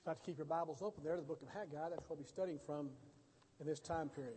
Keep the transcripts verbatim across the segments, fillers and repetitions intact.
I'd like to keep your Bibles open there to the book of Haggai. That's what we'll be studying from in this time period.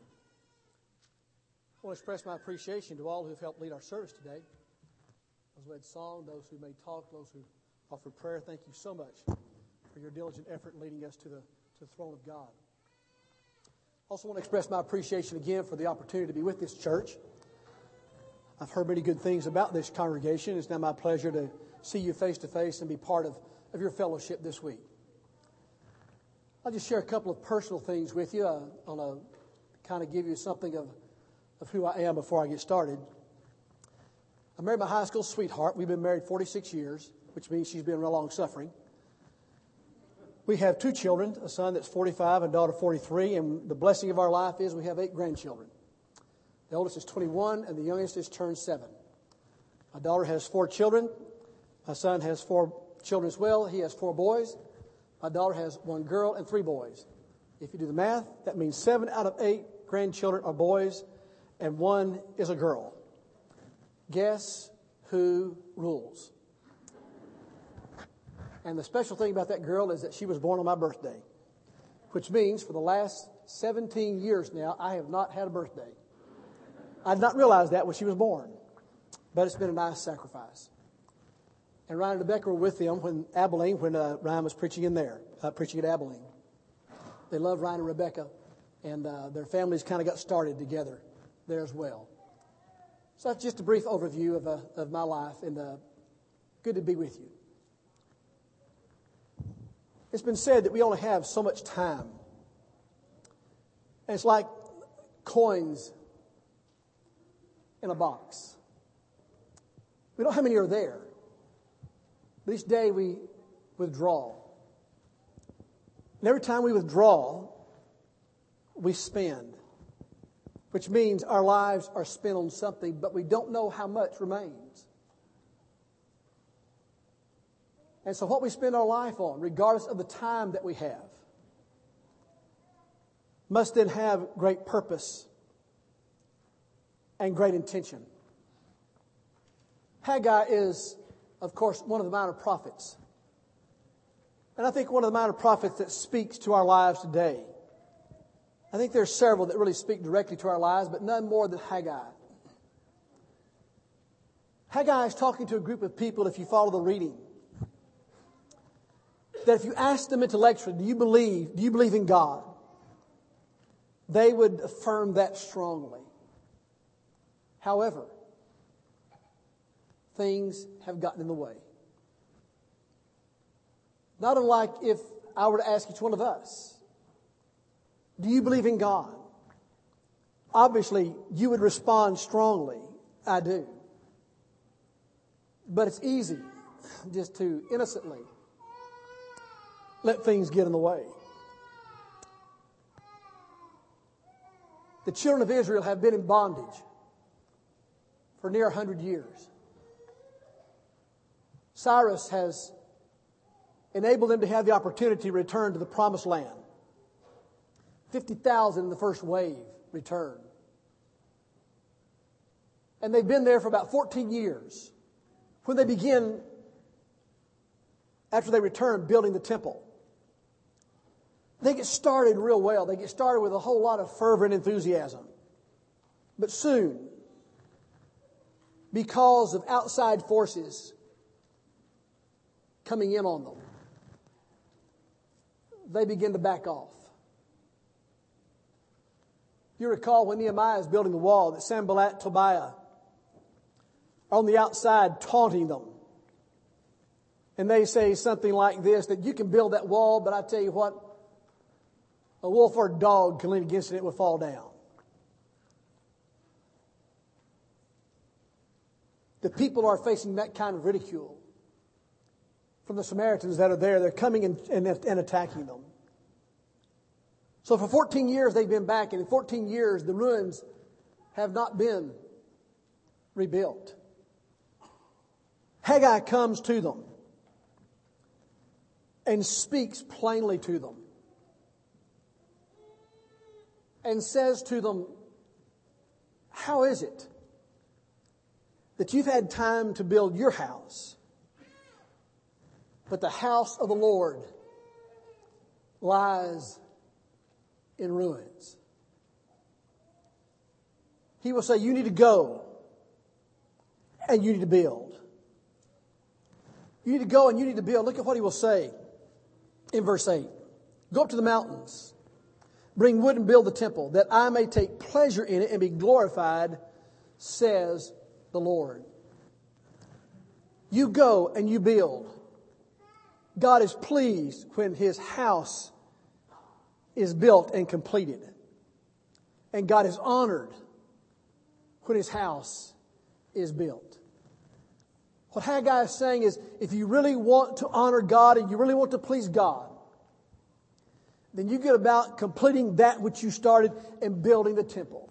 I want to express my appreciation to all who have helped lead our service today. Those who led song, those who made talk, those who offered prayer. Thank you so much for your diligent effort in leading us to the, to the throne of God. I also want to express my appreciation again for the opportunity to be with this church. I've heard many good things about this congregation. It's now my pleasure to see you face to face and be part of, of your fellowship this week. I'll just share a couple of personal things with you. I want to kind of give you something of, of who I am before I get started. I married my high school sweetheart. We've been married forty-six years, which means she's been real long suffering. We have two children, a son that's forty-five and a daughter forty-three, and the blessing of our life is we have eight grandchildren. The oldest is twenty-one, and the youngest is turned seven. My daughter has four children. My son has four children as well. He has four boys. My daughter has one girl and three boys. If you do the math, that means seven out of eight grandchildren are boys, and one is a girl. Guess who rules? And the special thing about that girl is that she was born on my birthday, which means for the last seventeen years now, I have not had a birthday. I did not realize that when she was born, but it's been a nice sacrifice. And Ryan and Rebecca were with them when Abilene, when uh, Ryan was preaching in there, uh, preaching at Abilene. They love Ryan and Rebecca, and uh, their families kind of got started together there as well. So that's just a brief overview of uh, of my life, and uh, good to be with you. It's been said that we only have so much time. And it's like coins in a box. We don't know how many are there. But each day we withdraw. And every time we withdraw, we spend. Which means our lives are spent on something, but we don't know how much remains. And so what we spend our life on, regardless of the time that we have, must then have great purpose and great intention. Haggai is, of course, one of the minor prophets. And I think one of the minor prophets that speaks to our lives today. I think there's several that really speak directly to our lives, but none more than Haggai. Haggai is talking to a group of people, if you follow the reading, that if you ask them intellectually, do you believe, do you believe in God? They would affirm that strongly. However, things have gotten in the way. Not unlike if I were to ask each one of us, do you believe in God? Obviously, you would respond strongly, I do. But it's easy just to innocently let things get in the way. The children of Israel have been in bondage for near one hundred years. Cyrus has enabled them to have the opportunity to return to the promised land. fifty thousand in the first wave returned. And they've been there for about fourteen years when they begin, after they return, building the temple. They get started real well. They get started with a whole lot of fervor and enthusiasm. But soon, because of outside forces coming in on them, they begin to back off. You recall when Nehemiah is building the wall that Sanballat and Tobiah are on the outside taunting them. And they say something like this, that you can build that wall, but I tell you what, a wolf or a dog can lean against it, it will fall down. The people are facing that kind of ridicule from the Samaritans that are there. They're coming and, and, and attacking them. So for fourteen years they've been back, and in fourteen years the ruins have not been rebuilt. Haggai comes to them and speaks plainly to them and says to them, how is it that you've had time to build your house, but the house of the Lord lies in ruins. He will say, you need to go and you need to build. You need to go and you need to build. Look at what he will say in verse eight. Go up to the mountains, bring wood and build the temple, that I may take pleasure in it and be glorified, says the Lord. You go and you build. God is pleased when His house is built and completed. And God is honored when His house is built. What Haggai is saying is, if you really want to honor God and you really want to please God, then you get about completing that which you started and building the temple.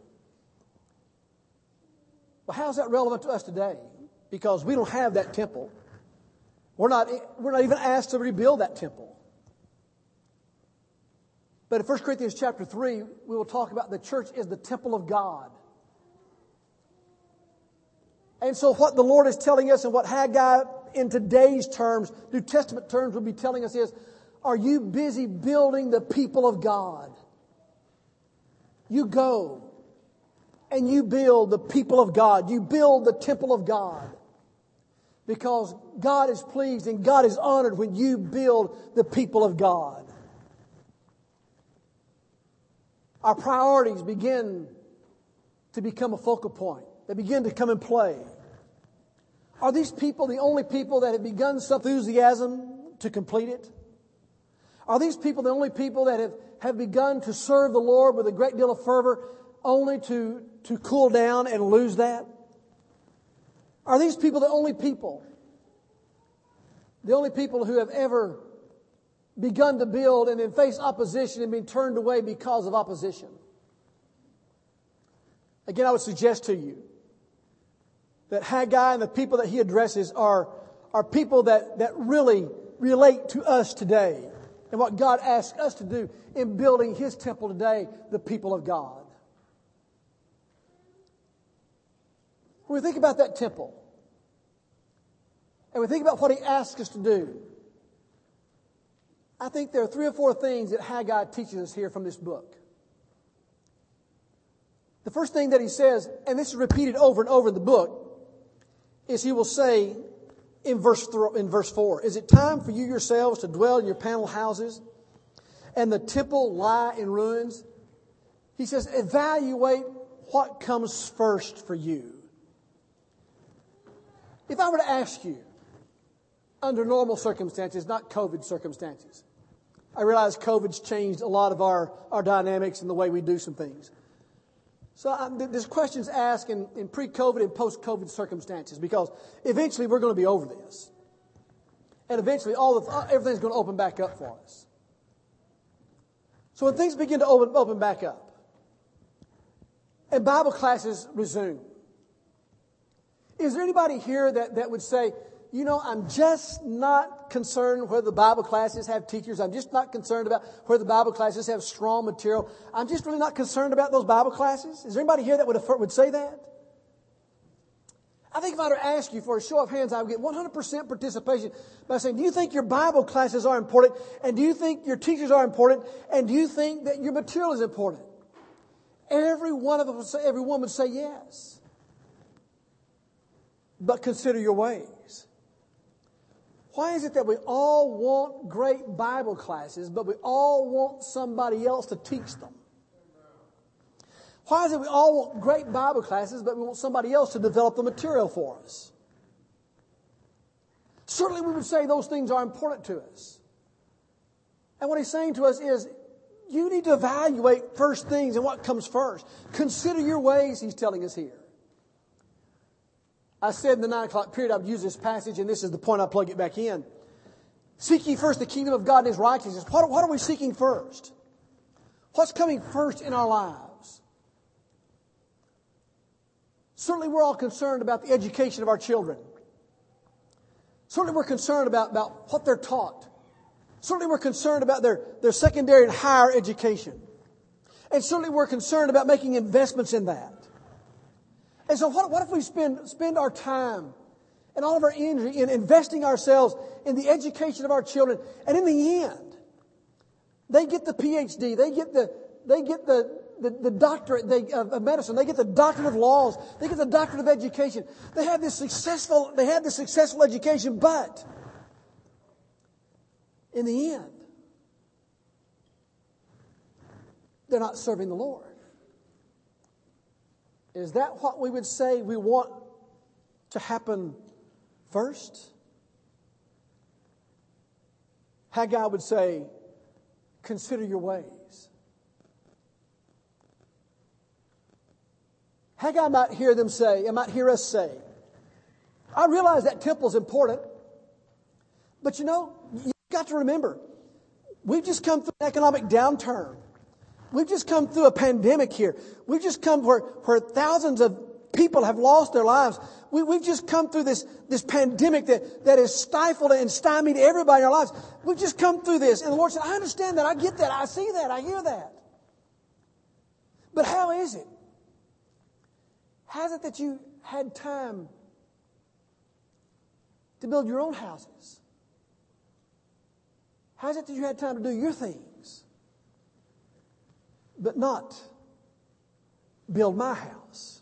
Well, how is that relevant to us today? Because we don't have that temple. We're not, we're not even asked to rebuild that temple. But in First Corinthians chapter three, we will talk about the church is the temple of God. And so what the Lord is telling us and what Haggai in today's terms, New Testament terms, would be telling us is, are you busy building the people of God? You go and you build the people of God. You build the temple of God. Because God is pleased and God is honored when you build the people of God. Our priorities begin to become a focal point. They begin to come in play. Are these people the only people that have begun some enthusiasm to complete it? Are these people the only people that have, have begun to serve the Lord with a great deal of fervor only to, to cool down and lose that? Are these people the only people? The only people who have ever begun to build and then face opposition and been turned away because of opposition? Again, I would suggest to you that Haggai and the people that he addresses are, are people that, that really relate to us today and what God asks us to do in building His temple today, the people of God. When we think about that temple, and we think about what He asks us to do, I think there are three or four things that Haggai teaches us here from this book. The first thing that he says, and this is repeated over and over in the book, is he will say in verse th- in verse four, is it time for you yourselves to dwell in your panel houses and the temple lie in ruins? He says, evaluate what comes first for you. If I were to ask you, under normal circumstances, not COVID circumstances, I realize COVID's changed a lot of our, our dynamics and the way we do some things. So I, this question's asked in, in pre-COVID and post-COVID circumstances because eventually we're going to be over this. And eventually all the, everything's going to open back up for us. So when things begin to open, open back up and Bible classes resume, is there anybody here that, that would say, you know, I'm just not concerned whether the Bible classes have teachers. I'm just not concerned about whether the Bible classes have strong material. I'm just really not concerned about those Bible classes. Is there anybody here that would, would say that? I think if I were to ask you for a show of hands, I would get one hundred percent participation by saying, do you think your Bible classes are important? And do you think your teachers are important? And do you think that your material is important? Every one of us would say, every one would say yes. But consider your ways. Why is it that we all want great Bible classes, but we all want somebody else to teach them? Why is it we all want great Bible classes, but we want somebody else to develop the material for us? Certainly we would say those things are important to us. And what he's saying to us is, you need to evaluate first things and what comes first. Consider your ways, he's telling us here. I said in the nine o'clock period I would use this passage, and this is the point I plug it back in. Seek ye first the kingdom of God and His righteousness. What, what are we seeking first? What's coming first in our lives? Certainly we're all concerned about the education of our children. Certainly we're concerned about, about what they're taught. Certainly we're concerned about their, their secondary and higher education. And certainly we're concerned about making investments in that. And so what, what if we spend, spend our time and all of our energy in investing ourselves in the education of our children, and in the end, They get the P H D. They get the, they get the, the, the doctorate they, of, of medicine. They get the doctorate of laws. They get the doctorate of education. They have this successful, they have this successful education, but in the end, they're not serving the Lord. Is that what we would say we want to happen first? Haggai would say, consider your ways. Haggai might hear them say, and might hear us say, I realize that temple is important, but you know, you've got to remember, we've just come through an economic downturn. We've just come through a pandemic here. We've just come where, where thousands of people have lost their lives. We, we've just come through this, this pandemic that, that has stifled and stymied everybody in our lives. We've just come through this. And the Lord said, I understand that. I get that. I see that. I hear that. But how is it? How is it that you had time to build your own houses? How is it that you had time to do your things, but not build my house?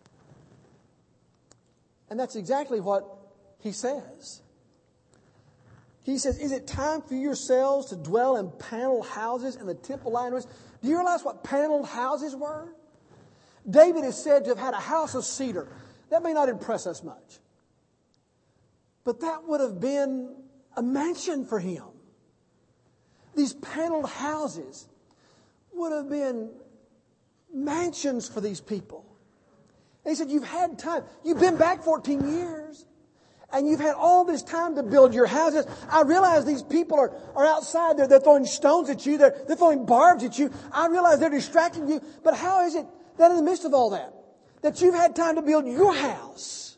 And that's exactly what he says. He says, is it time for yourselves to dwell in paneled houses and the temple lined? Do you realize what paneled houses were? David is said to have had a house of cedar. That may not impress us much, but that would have been a mansion for him. These paneled houses would have been mansions for these people. And he said, you've had time. You've been back fourteen years. And you've had all this time to build your houses. I realize these people are, are outside there. They're throwing stones at you. They're, they're throwing barbs at you. I realize they're distracting you. But how is it that in the midst of all that, that you've had time to build your house?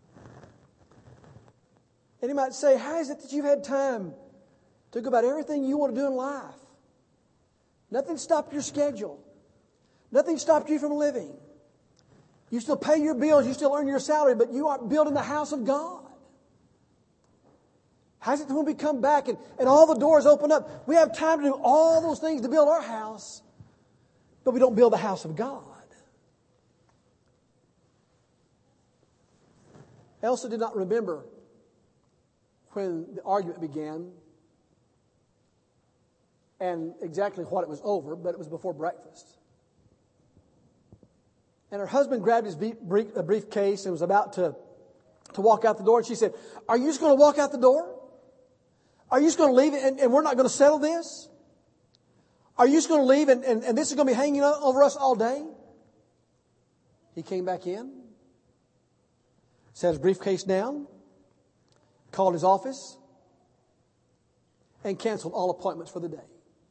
And he might say, how is it that you've had time to go about everything you want to do in life? Nothing stopped your schedule. Nothing stopped you from living. You still pay your bills. You still earn your salary, but you aren't building the house of God. How's it that when we come back and, and all the doors open up, we have time to do all those things to build our house, but we don't build the house of God? Elsa did not remember when the argument began and exactly what it was over, but it was before breakfast. And her husband grabbed his brief, briefcase and was about to, to walk out the door. And she said, are you just going to walk out the door? Are you just going to leave it and, and we're not going to settle this? Are you just going to leave and, and, and this is going to be hanging over us all day? He came back in, set his briefcase down, called his office, and canceled all appointments for the day.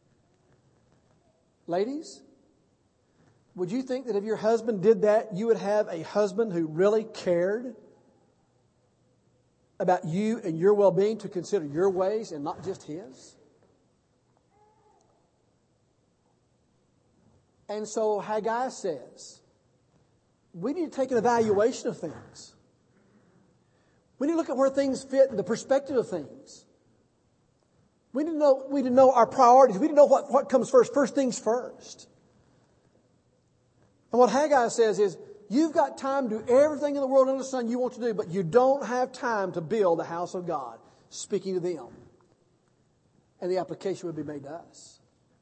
Ladies, would you think that if your husband did that, you would have a husband who really cared about you and your well-being to consider your ways and not just his? And so Haggai says, we need to take an evaluation of things. We need to look at where things fit and the perspective of things. We need to know, we need to know our priorities. We need to know what, what comes first. First things first. And what Haggai says is, you've got time to do everything in the world under the sun you want to do, but you don't have time to build the house of God. Speaking to them. And the application would be made to us.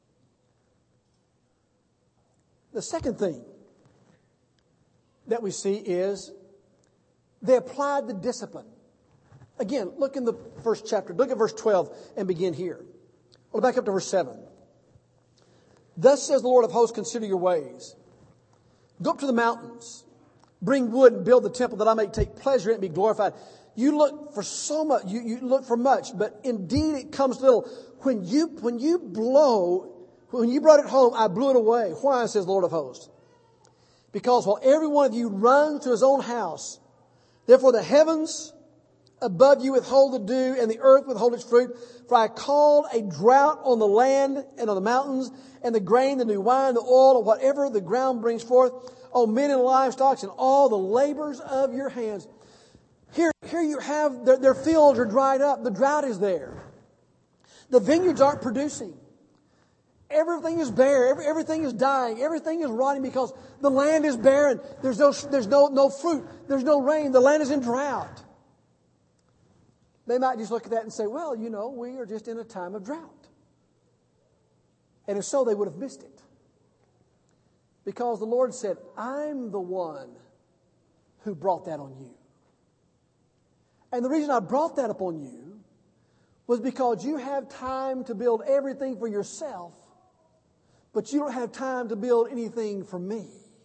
The second thing that we see is they applied the discipline. Again, look in the first chapter. Look at verse twelve and begin here. We'll back up to verse seven. Thus says the Lord of hosts, consider your ways. Go up to the mountains. Bring wood and build the temple that I may take pleasure in it and be glorified. You look for so much. You, you look for much, but indeed it comes little. When you, when you blow, when you brought it home, I blew it away. Why, says the Lord of hosts? Because while every one of you runs to his own house, therefore the heavens above you withhold the dew and the earth withhold its fruit. For I called a drought on the land and on the mountains and the grain, the new wine, the oil, or whatever the ground brings forth, on men and livestock and all the labors of your hands. Here, here you have their, their fields are dried up. The drought is there. The vineyards aren't producing. Everything is bare. Every, everything is dying. Everything is rotting because the land is barren. There's no, there's no, no fruit. There's no rain. The land is in drought. They might just look at that and say, well, you know, we are just in a time of drought. And if so, they would have missed it. Because the Lord said, I'm the one who brought that on you. And the reason I brought that upon you was because you have time to build everything for yourself, but you don't have time to build anything for me.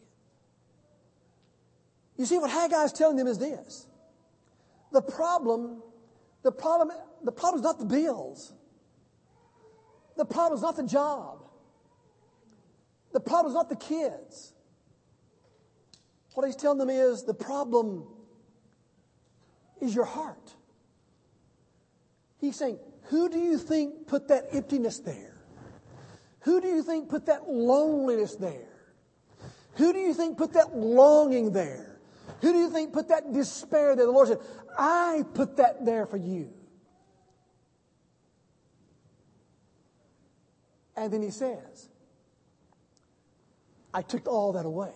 You see, what Haggai is telling them is this. The problem, the problem, the problem is not the bills. The problem is not the job. The problem is not the kids. What he's telling them is the problem is your heart. He's saying, who do you think put that emptiness there? Who do you think put that loneliness there? Who do you think put that longing there? Who do you think put that despair there? The Lord said, I put that there for you. And then he says, I took all that away.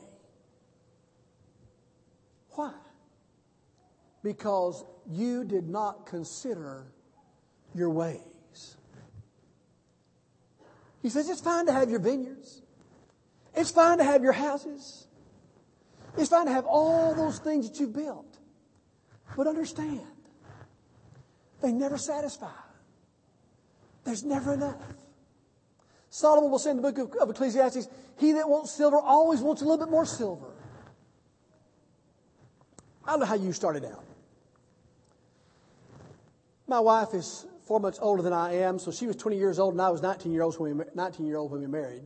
Why? Because you did not consider your ways. He says, it's fine to have your vineyards. It's fine to have your houses. It's fine to have all those things that you've built. But understand, they never satisfy. There's never enough. Solomon will say in the book of, of Ecclesiastes, he that wants silver always wants a little bit more silver. I don't know how you started out. My wife is four months older than I am, so she was twenty years old and I was nineteen years old when we, nineteen year old when we married.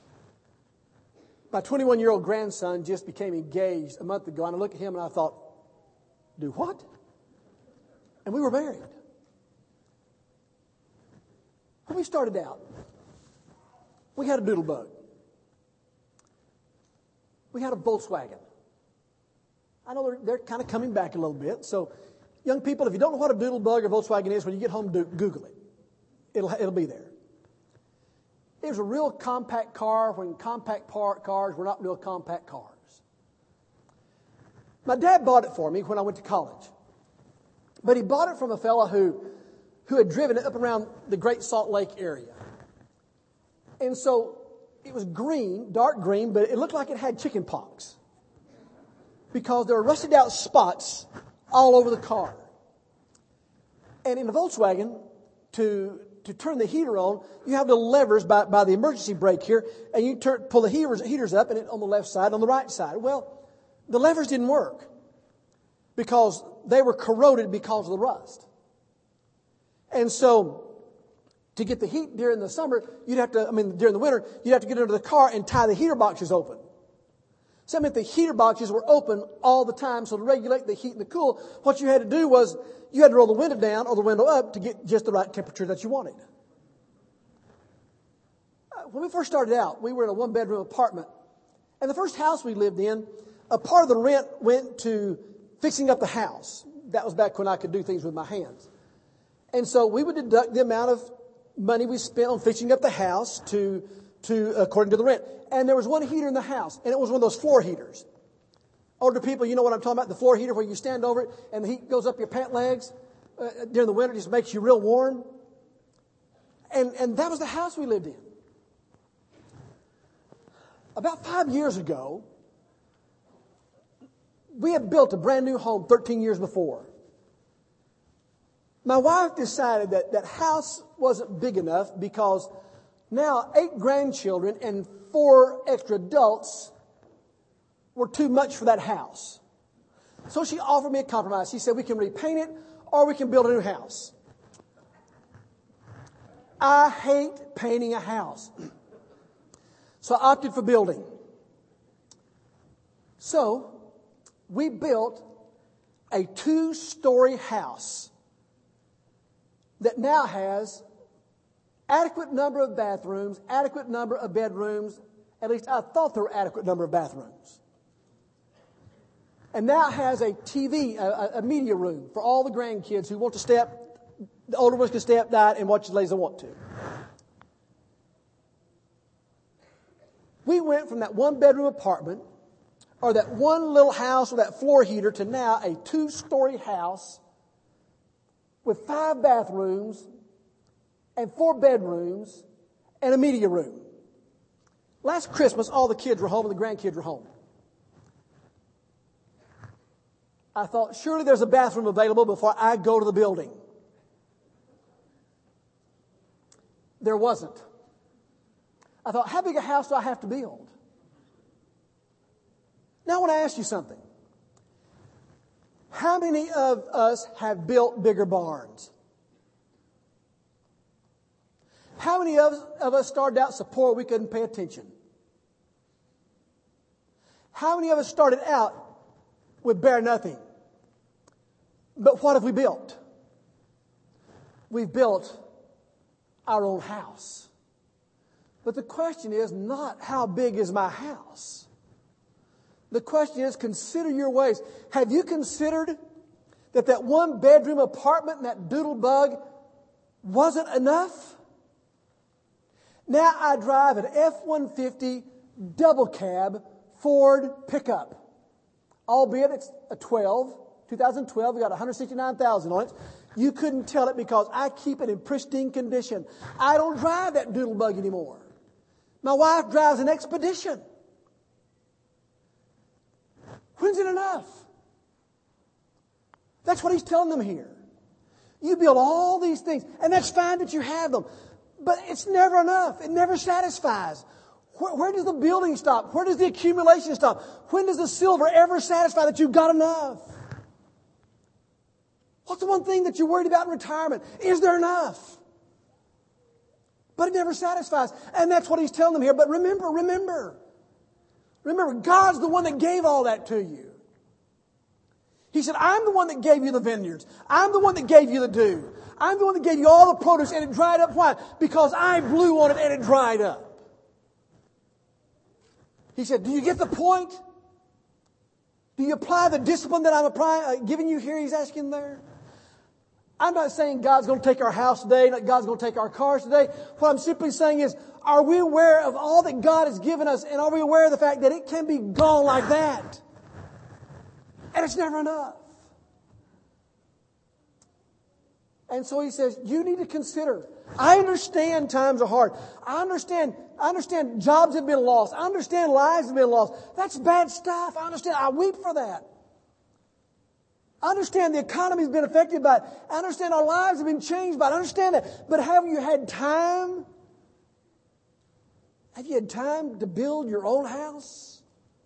My twenty-one-year-old grandson just became engaged a month ago, and I looked at him and I thought, do what? And we were married. When we started out, we had a doodle bug. We had a Volkswagen. I know they're, they're kind of coming back a little bit. So, young people, if you don't know what a doodle bug or Volkswagen is, when you get home, do, Google it. It'll, it'll be there. It was a real compact car when compact par- cars were not real compact cars. My dad bought it for me when I went to college. But he bought it from a fellow who, who had driven it up around the Great Salt Lake area. And so it was green, dark green, but it looked like it had chicken pox. Because there were rusted out spots all over the car. And in the Volkswagen, to, to turn the heater on, you have the levers by, by the emergency brake here, and you turn, pull the heaters, heaters up and it, on the left side, on the right side. Well, the levers didn't work because they were corroded because of the rust. And so, to get the heat during the summer, you'd have to, I mean, during the winter, you'd have to get under the car and tie the heater boxes open. So that meant the heater boxes were open all the time. So to regulate the heat and the cool, what you had to do was you had to roll the window down or the window up to get just the right temperature that you wanted. When we first started out, we were in a one-bedroom apartment. And the first house we lived in, a part of the rent went to fixing up the house. That was back when I could do things with my hands. And so we would deduct the amount of money we spent on fixing up the house to, to according to the rent. And there was one heater in the house, and it was one of those floor heaters. Older people, you know what I'm talking about, the floor heater where you stand over it and the heat goes up your pant legs uh, during the winter, just makes you real warm. And, and that was the house we lived in. About five years ago, we had built a brand new home thirteen years before. My wife decided that that house wasn't big enough because now eight grandchildren and four extra adults were too much for that house. So she offered me a compromise. She said, we can repaint it or we can build a new house. I hate painting a house. So I opted for building. So we built a two-story house that now has adequate number of bathrooms, adequate number of bedrooms. At least I thought there were adequate number of bathrooms. And now has a T V, a, a media room for all the grandkids who want to stay up. The older ones can stay up night and watch as late as they want to. We went from that one-bedroom apartment or that one little house with that floor heater to now a two-story house with five bathrooms and four bedrooms and a media room. Last Christmas, all the kids were home and the grandkids were home. I thought, surely there's a bathroom available before I go to the building. There wasn't. I thought, how big a house do I have to build? Now I want to ask you something. How many of us have built bigger barns? How many of us, of us started out so poor we couldn't pay attention? How many of us started out with bare nothing? But what have we built? We've built our own house. But the question is not how big is my house? The question is, consider your ways. Have you considered that that one bedroom apartment in that doodle bug wasn't enough? Now I drive an F one fifty double cab Ford pickup. Albeit it's a twelve, twenty twelve, we got one hundred sixty-nine thousand on it. You couldn't tell it because I keep it in pristine condition. I don't drive that doodle bug anymore. My wife drives an Expedition. When's it enough? That's what he's telling them here. You build all these things, and that's fine that you have them, but it's never enough. It never satisfies. Where, where does the building stop? Where does the accumulation stop? When does the silver ever satisfy that you've got enough? What's the one thing that you're worried about in retirement? Is there enough? But it never satisfies. And that's what he's telling them here. But remember, remember. Remember, God's the one that gave all that to you. He said, I'm the one that gave you the vineyards. I'm the one that gave you the dew. I'm the one that gave you all the produce, and it dried up. Why? Because I blew on it and it dried up. He said, do you get the point? Do you apply the discipline that I'm applying, uh, giving you here? He's asking there. I'm not saying God's going to take our house today, that God's going to take our cars today. What I'm simply saying is, are we aware of all that God has given us, and are we aware of the fact that it can be gone like that? And it's never enough. And so he says, you need to consider. I understand times are hard. I understand, I understand jobs have been lost. I understand lives have been lost. That's bad stuff. I understand. I weep for that. I understand the economy's been affected by it. I understand our lives have been changed by it. I understand that. But have you had time? Have you had time to build your own house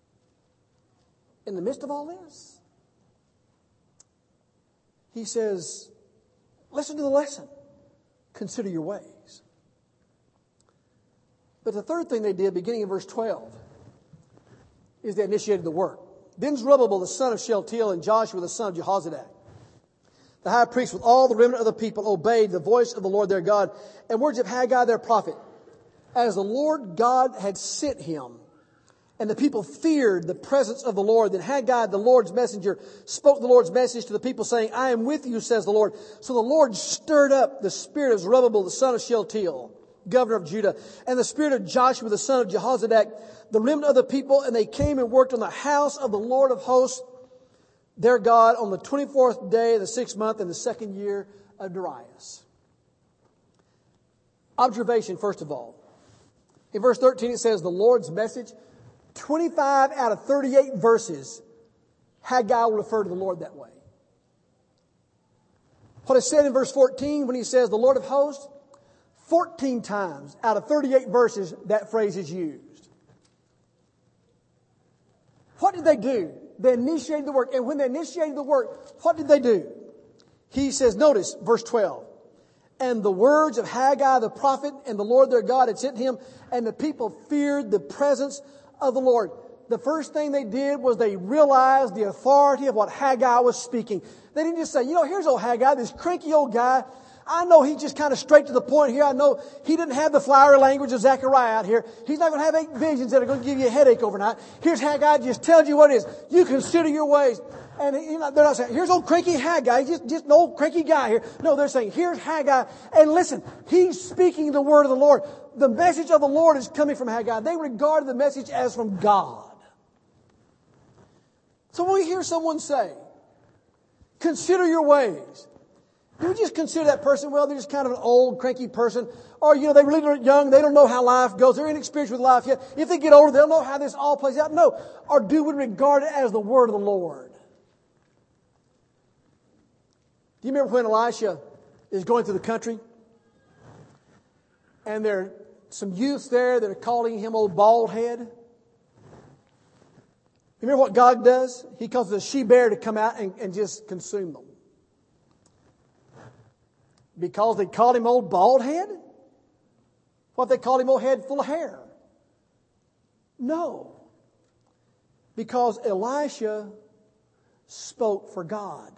in the midst of all this? He says, listen to the lesson. Consider your ways. But the third thing they did, beginning in verse twelve, is they initiated the work. Then Zerubbabel, the son of Shealtiel, and Joshua, the son of Jehozadak, the high priest, with all the remnant of the people, obeyed the voice of the Lord their God and words of Haggai their prophet, as the Lord God had sent him. And the people feared the presence of the Lord. Then Haggai, the Lord's messenger, spoke the Lord's message to the people, saying, I am with you, says the Lord. So the Lord stirred up the spirit of Zerubbabel, the son of Shealtiel, governor of Judah, and the spirit of Joshua, the son of Jehozadak, the remnant of the people, and they came and worked on the house of the Lord of hosts, their God, on the twenty-fourth day of the sixth month in the second year of Darius. Observation, first of all. In verse thirteen, it says, the Lord's message. twenty-five out of thirty-eight verses, Haggai will refer to the Lord that way. What is said in verse fourteen when he says the Lord of hosts, fourteen times out of thirty-eight verses that phrase is used. What did they do? They initiated the work. And when they initiated the work, what did they do? He says, notice verse twelve. And the words of Haggai the prophet and the Lord their God had sent him, and the people feared the presence of the Lord. The first thing they did was they realized the authority of what Haggai was speaking. They didn't just say, you know, here's old Haggai, this cranky old guy. I know he's just kind of straight to the point here. I know he didn't have the flowery language of Zechariah out here. He's not going to have eight visions that are going to give you a headache overnight. Here's Haggai just tells you what it is. You consider your ways. And you know, they're not saying, here's old cranky Haggai, just, just an old cranky guy here. No, they're saying, here's Haggai. And listen, he's speaking the word of the Lord. The message of the Lord is coming from Haggai. They regard the message as from God. So when we hear someone say, consider your ways, do we just consider that person, well, they're just kind of an old, cranky person? Or, you know, they really are young, they don't know how life goes, they're inexperienced with life yet. If they get older, they'll know how this all plays out. No. Or do we regard it as the word of the Lord? Do you remember when Elisha is going through the country? And there are some youths there that are calling him old bald head. You remember what God does? He causes a she-bear to come out and, and just consume them. Because they called him old bald head? What, they called him old head full of hair? No. Because Elisha spoke for God.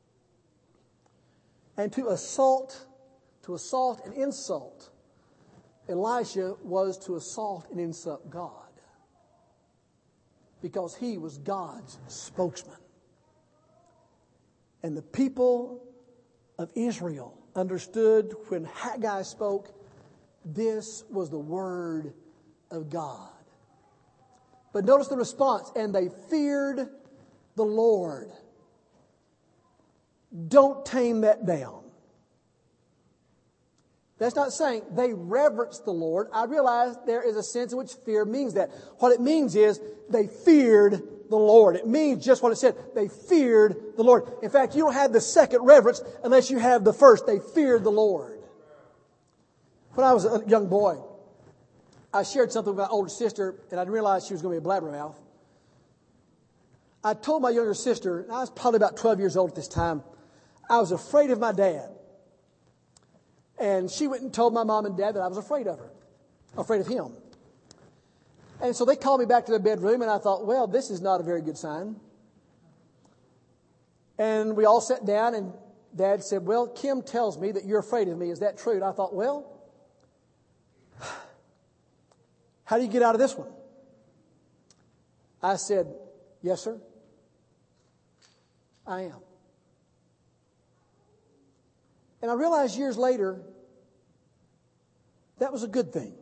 And to assault, to assault and insult, Elisha was to assault and insult God. Because he was God's spokesman. And the people of Israel understood when Haggai spoke, this was the word of God. But notice the response, and they feared the Lord. Don't tame that down. That's not saying they reverenced the Lord. I realize there is a sense in which fear means that. What it means is they feared the Lord. It means just what it said. They feared the Lord. In fact, you don't have the second reverence unless you have the first. They feared the Lord. When I was a young boy, I shared something with my older sister, and I didn't realize she was going to be a blabbermouth. I told my younger sister, and I was probably about twelve years old at this time, I was afraid of my dad. And she went and told my mom and dad that I was afraid of her, afraid of him. And so they called me back to their bedroom, and I thought, well, this is not a very good sign. And we all sat down, and Dad said, well, Kim tells me that you're afraid of me. Is that true? And I thought, well, how do you get out of this one? I said, yes, sir, I am. And I realized years later, that was a good thing.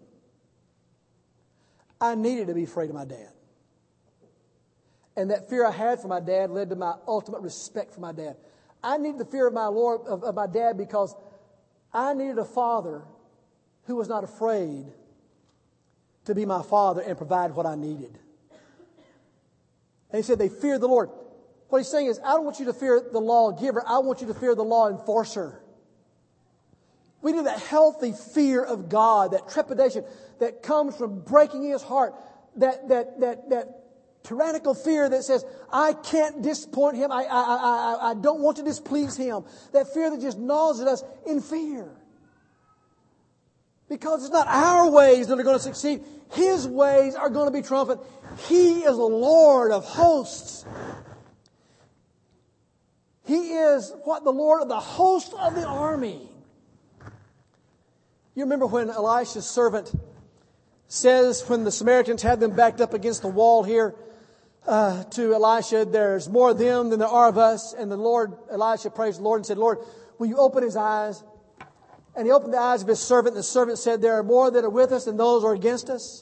I needed to be afraid of my dad. And that fear I had for my dad led to my ultimate respect for my dad. I needed the fear of my Lord, of, of my dad, because I needed a father who was not afraid to be my father and provide what I needed. And he said they feared the Lord. What he's saying is, I don't want you to fear the lawgiver. I want you to fear the law enforcer. We need that healthy fear of God, that trepidation that comes from breaking his heart, that that that that tyrannical fear that says, I can't disappoint him, I I I I don't want to displease him. That fear that just gnaws at us in fear. Because it's not our ways that are going to succeed. His ways are going to be triumphant. He is the Lord of hosts. He is what? The Lord of the host of the army. You remember when Elisha's servant says, when the Samaritans had them backed up against the wall here, uh, to Elisha, there's more of them than there are of us. And the Lord, Elisha praised the Lord and said, Lord, will you open his eyes? And he opened the eyes of his servant, and the servant said, there are more that are with us than those who are against us.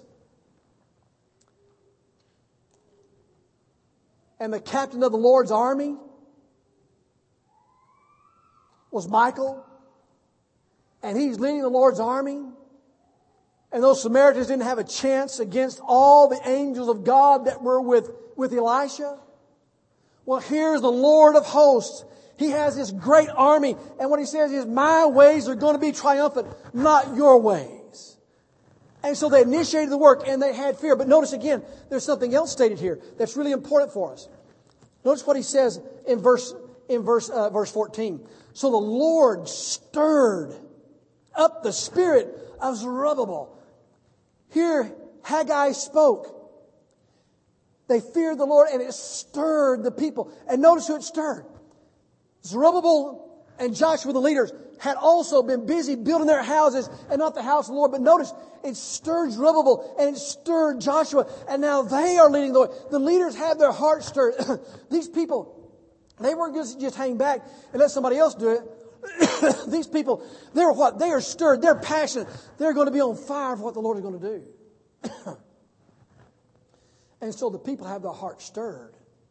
And the captain of the Lord's army was Michael. And he's leading the Lord's army. And those Samaritans didn't have a chance against all the angels of God that were with, with Elisha. Well, here's the Lord of hosts. He has this great army. And what he says is, my ways are going to be triumphant, not your ways. And so they initiated the work and they had fear. But notice again, there's something else stated here that's really important for us. Notice what he says in verse, in verse, uh, verse fourteen. So the Lord stirred up the spirit of Zerubbabel. Here, Haggai spoke. They feared the Lord, and it stirred the people. And notice who it stirred. Zerubbabel and Joshua, the leaders, had also been busy building their houses, and not the house of the Lord. But notice, it stirred Zerubbabel and it stirred Joshua, and now they are leading the way. The leaders have their hearts stirred. These people, they weren't going to just hang back and let somebody else do it. These people, they're what? They are stirred. They're passionate. They're going to be on fire for what the Lord is going to do. And so the people have their hearts stirred.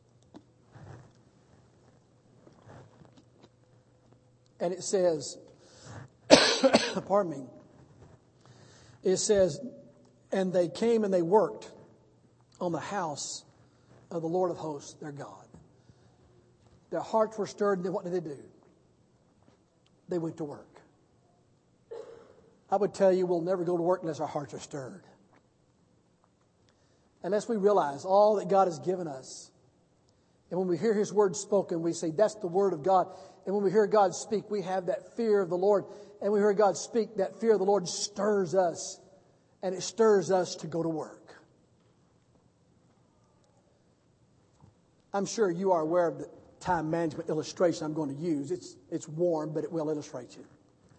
And it says, pardon me, it says, and they came and they worked on the house of the Lord of hosts, their God. Their hearts were stirred, and then what did they do? They went to work. I would tell you, we'll never go to work unless our hearts are stirred. Unless we realize all that God has given us. And when we hear His word spoken, we say, that's the word of God. And when we hear God speak, we have that fear of the Lord. And when we hear God speak, that fear of the Lord stirs us. And it stirs us to go to work. I'm sure you are aware of the time management illustration I'm going to use. It's, it's warm, but it will illustrate you.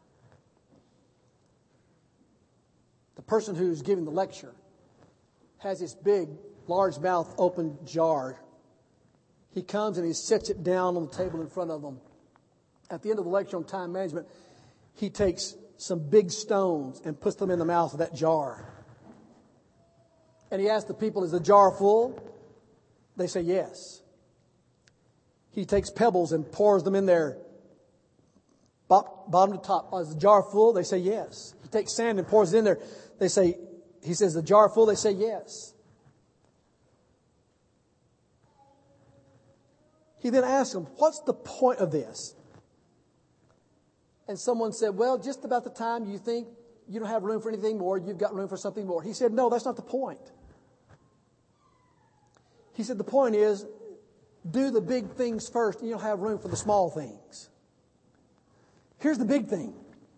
The person who's giving the lecture has this big, large mouth open jar. He comes and he sets it down on the table in front of them. At the end of the lecture on time management, he takes some big stones and puts them in the mouth of that jar. And he asks the people, is the jar full? They say yes. He takes pebbles and pours them in there, bottom to top. Is the jar full? They say yes. He takes sand and pours it in there. They say, he says, the jar full? They say yes. He then asks them, what's the point of this? And someone said, well, just about the time you think you don't have room for anything more, you've got room for something more. He said, no, that's not the point. He said, the point is, do the big things first and you'll have room for the small things. Here's the big thing.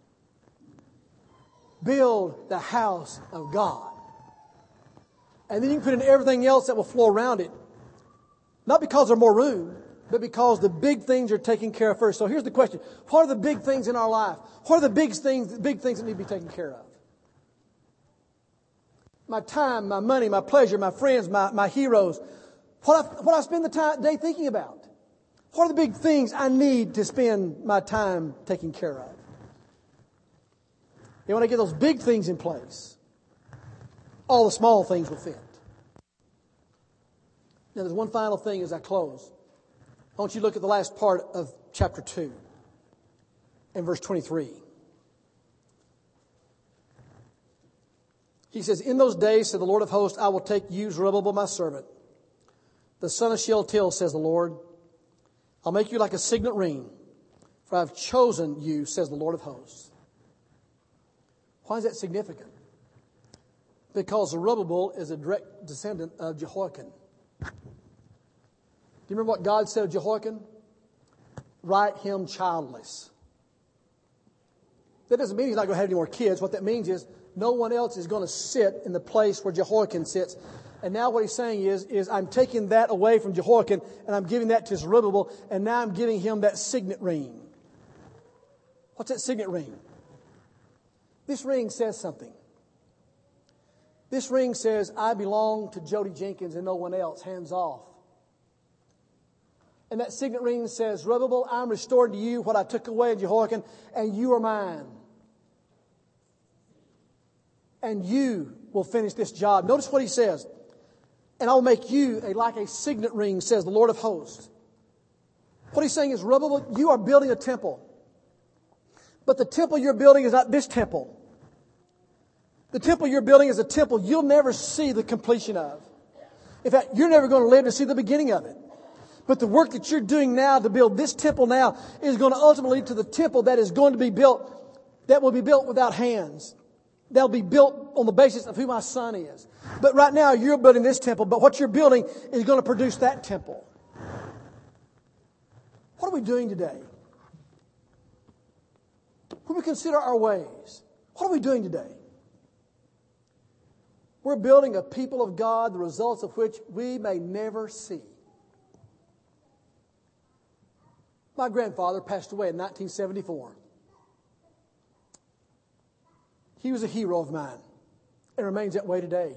Build the house of God. And then you can put in everything else that will flow around it. Not because there's more room, but because the big things are taken care of first. So here's the question. What are the big things in our life? What are the big things, the big things that need to be taken care of? My time, my money, my pleasure, my friends, my, my heroes. What I, what I spend the time, day thinking about. What are the big things I need to spend my time taking care of? And when I get those big things in place, all the small things will fit. Now there's one final thing as I close. I want you to look at the last part of chapter two and verse twenty-three. He says, in those days, said the Lord of hosts, I will take you, Zerubbabel, my servant, the son of Shealtiel, says the Lord. I'll make you like a signet ring, for I have chosen you, says the Lord of hosts. Why is that significant? Because Zerubbabel is a direct descendant of Jehoiakim. Do you remember what God said of Jehoiakim? Write him childless. That doesn't mean he's not going to have any more kids. What that means is no one else is going to sit in the place where Jehoiakim sits. And now what he's saying is, is I'm taking that away from Jehoiakim and I'm giving that to Zerubbabel, and now I'm giving him that signet ring. What's that signet ring? This ring says something. This ring says, I belong to Jody Jenkins and no one else, hands off. And that signet ring says, Zerubbabel, I'm restoring to you what I took away in Jehoiakim, and you are mine. And you will finish this job. Notice what he says. And I'll make you a, like a signet ring, says the Lord of hosts. What he's saying is, Zerubbabel, you are building a temple. But the temple you're building is not this temple. The temple you're building is a temple you'll never see the completion of. In fact, you're never going to live to see the beginning of it. But the work that you're doing now to build this temple now is going to ultimately lead to the temple that is going to be built, that will be built without hands. That'll be built on the basis of who my son is. But right now you're building this temple, but what you're building is going to produce that temple. What are we doing today? When we consider our ways, what are we doing today? We're building a people of God, the results of which we may never see. My grandfather passed away in nineteen seventy-four. He was a hero of mine and remains that way today.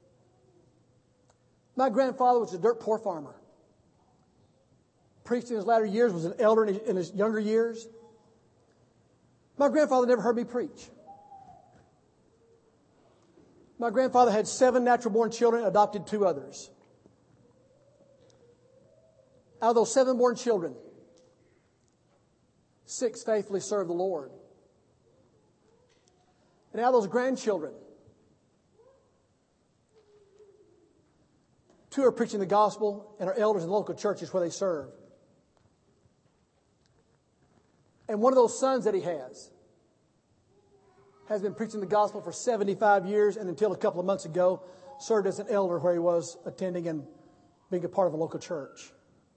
My grandfather was a dirt poor farmer. Preached in his latter years, was an elder in his, in his younger years. My grandfather never heard me preach. My grandfather had seven natural-born children, adopted two others. Out of those seven-born children, six faithfully served the Lord. And out of those grandchildren, two are preaching the gospel and are elders in local churches where they serve. And one of those sons that he has has been preaching the gospel for seventy-five years, and until a couple of months ago served as an elder where he was attending and being a part of a local church.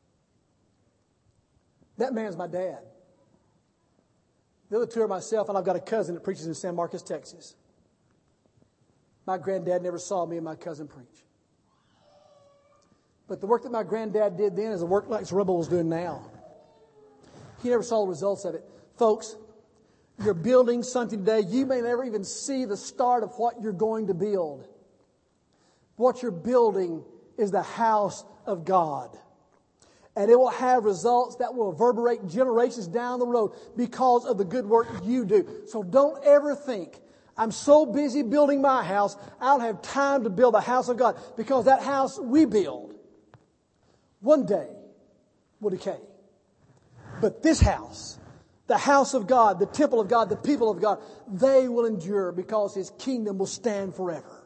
That man's my dad. The other two are myself, and I've got a cousin that preaches in San Marcos, Texas. My granddad never saw me and my cousin preach. But the work that my granddad did then is the work like Zerubbabel is doing now. He never saw the results of it. Folks, you're building something today. You may never even see the start of what you're going to build. What you're building is the house of God. And it will have results that will reverberate generations down the road because of the good work you do. So don't ever think, I'm so busy building my house, I don't have time to build the house of God. Because that house we build one day will decay. But this house, the house of God, the temple of God, the people of God, they will endure because His kingdom will stand forever.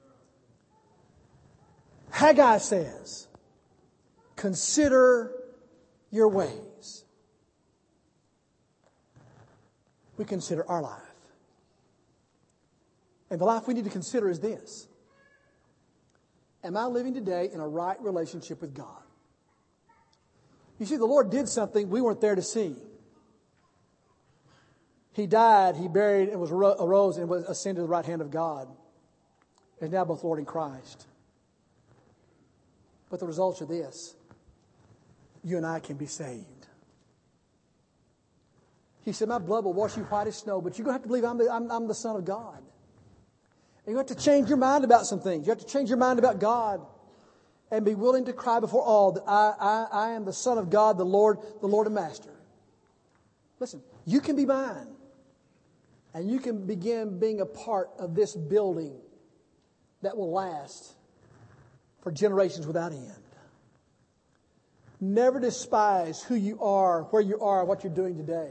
Haggai says, consider your ways. We consider our life. And the life we need to consider is this. Am I living today in a right relationship with God? You see, the Lord did something we weren't there to see. He died, He buried, and was arose and was ascended to the right hand of God. And is now both Lord and Christ. But the results are this. You and I can be saved. He said, my blood will wash you white as snow, but you're going to have to believe I'm the, I'm, I'm the Son of God. And you have to change your mind about some things. You have to change your mind about God and be willing to cry before all that I, I, I am the Son of God, the Lord, the Lord and Master. Listen, you can be mine. And you can begin being a part of this building that will last for generations without end. Never despise who you are, where you are, what you're doing today.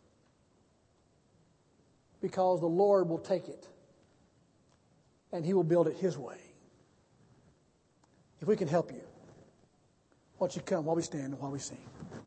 Because the Lord will take it and He will build it His way. If we can help you, why don't you come while we stand and while we sing.